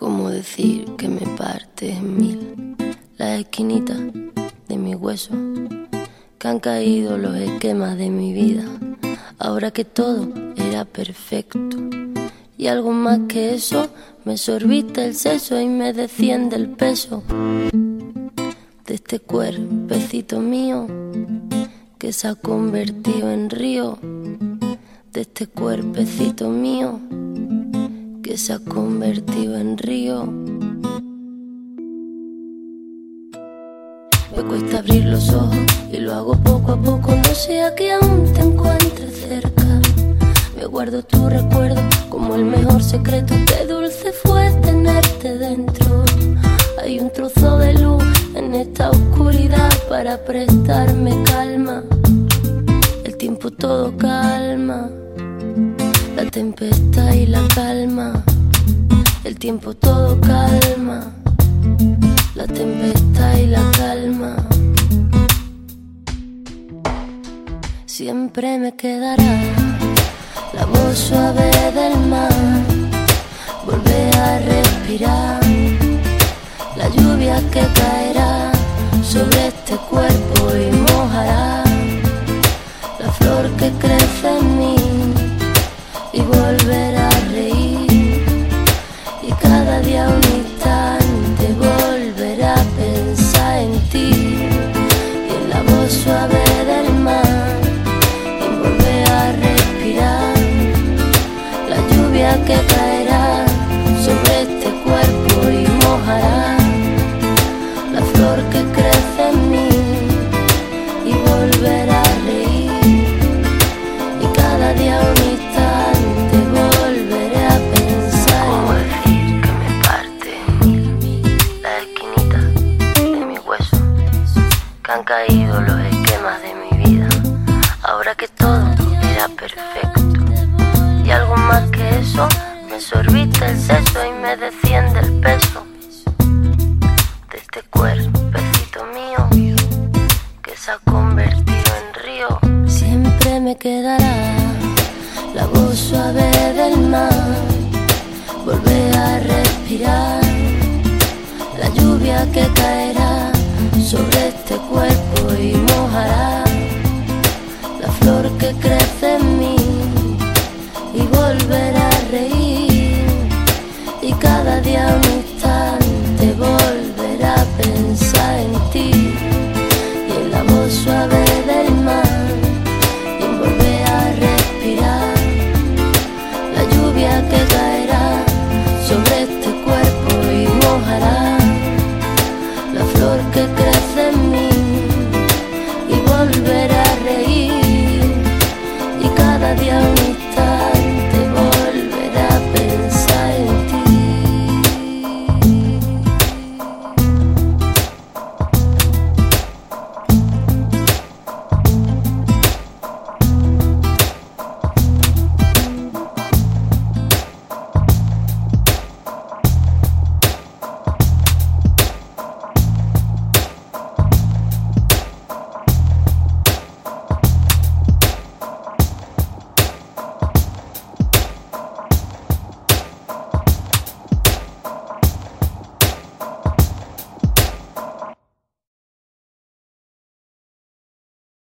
¿Cómo decir que me parte en mil las esquinitas de mi hueso? Que han caído los esquemas de mi vida, ahora que todo era perfecto. Y algo más que eso, me sorbiste el seso y me desciende el peso de este cuerpecito mío que se ha convertido en río, de este cuerpecito mío que se ha convertido en río. Me cuesta abrir los ojos y lo hago poco a poco, no sea que aún te encuentres cerca. Me guardo tu recuerdo como el mejor secreto, qué dulce fue tenerte dentro. Hay un trozo de luz en esta oscuridad para prestarme calma. El tiempo todo calma, la tempestad y la calma. El tiempo todo calma, la tempestad y la calma. Siempre me quedará la voz suave del mar, volver a respirar, la lluvia que caerá sobre este cuerpo y mojará la flor que crece en mí, y volver a reír, y cada día un instante volver a pensar en ti, y en la voz suave del mar, y volver a respirar, la lluvia que caerá sobre este cuerpo y mojará la flor que crece en mí, y volver a reír, y cada día un instante volveré a pensar. ¿Cómo decir que me parte en mil las esquinitas de mi hueso? Que han caído los esquemas de mi vida, ahora que todo era perfecto. Y algo más que eso, me sorbiste el seso y me desciende el peso de este cuerpecito mío que se ha convertido en río. Siempre me quedará la voz suave del mar, volver a respirar, la lluvia que caerá sobre este cuerpo y mojará la flor que crece en mí, y volver a reír, y cada día un instante volver a pensar.